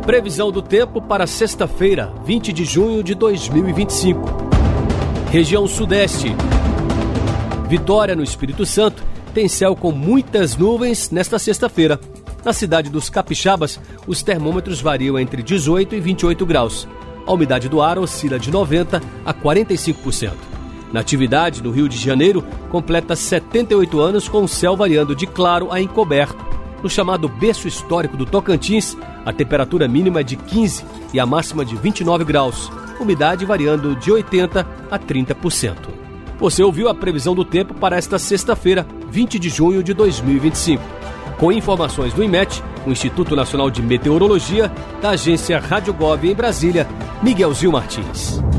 Previsão do tempo para sexta-feira, 20 de junho de 2025. Região Sudeste. Vitória, no Espírito Santo, tem céu com muitas nuvens nesta sexta-feira. Na cidade dos Capixabas, os termômetros variam entre 18 e 28 graus. A umidade do ar oscila de 90% a 45%. Natividade, no Rio de Janeiro, completa 78 anos com o céu variando de claro a encoberto. No chamado berço histórico do Tocantins, a temperatura mínima é de 15 e a máxima de 29 graus. Umidade variando de 80% a 30%. Você ouviu a previsão do tempo para esta sexta-feira, 20 de junho de 2025. Com informações do IMET, o Instituto Nacional de Meteorologia, da agência Rádio Gov em Brasília, Miguelzinho Martins.